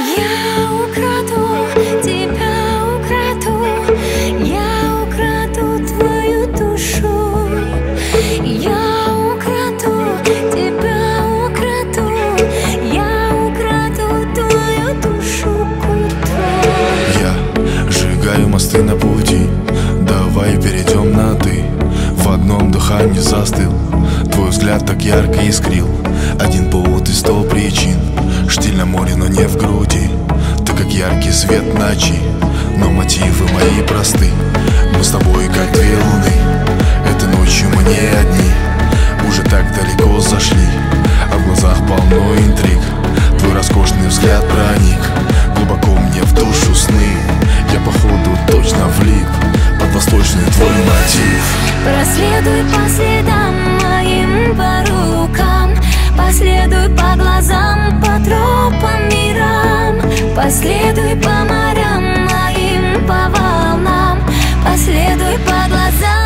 Я украду тебя, украду, я украду твою душу. Я украду тебя, украду, я украду твою душу к утру. Я сжигаю мосты на пути, давай перейдем на «ты». В одном дыхании застыл, твой взгляд так ярко искрил. Один повод и 100 причин. Штиль на море, но не в груди. Ты как яркий свет ночи, но мотивы мои просты. Мы с тобой как две луны, этой ночью мы не одни. Уже так далеко зашли, а в глазах полно интриг. Твой роскошный взгляд проник глубоко мне в душу сны. Я походу точно влип под восточный твой мотив. Проследуй по следам моим, по рукам, последуй по глазам, по тропам мирам. Последуй по морям моим, по волнам, последуй по глазам.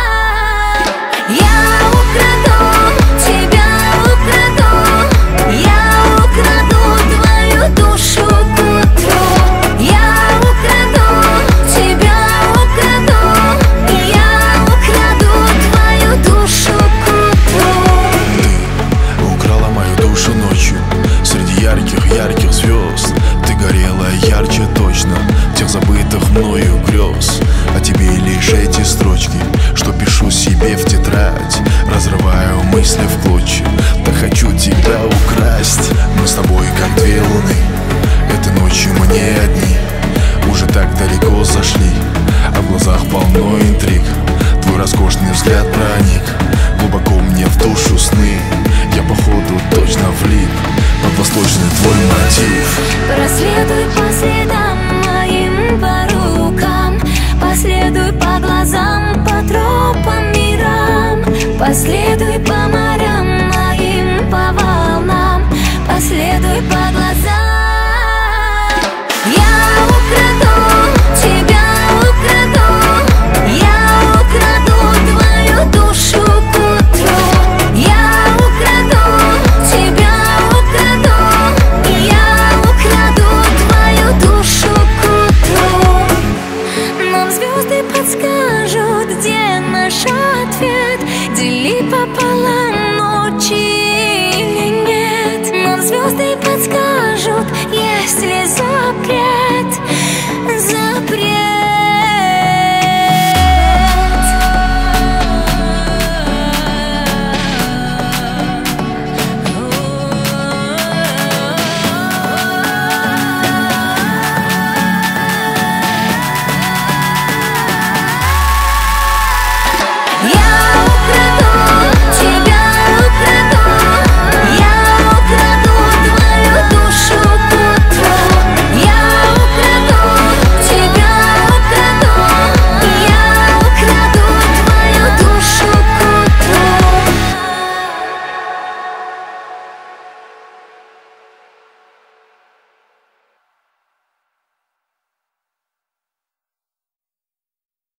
Я украду тебя, украду, я украду твою душу к утру. Я украду тебя, украду, я украду твою душу к утру. Ты украла мою душу ночью среди ярких звезд. Ты горела ярче точно тех забытых мною грез. А тебе лишь эти строчки, что пишу себе в тетрадь. Разрываю мысли в клочья, так хочу тебя украсть. Мы с тобой как две луны, этой ночью мы не одни. Уже так далеко зашли, а в глазах полно интриг. Твой роскошный взгляд проник глубоко мне в душу сны. Я походу точно влип под восточный твой мотив. Проследуй по следам моим, по рукам, последуй по глазам, по тропам мирам. Последуй по морям моим, по волнам, последуй по глазам. Я украду тебя, украду, я украду твою душу к утру. Я украду тебя, украду, я украду твою душу к утру. Нам звезды подскажут, где наш ответ. Дели пополам ночи или нет. Нам звезды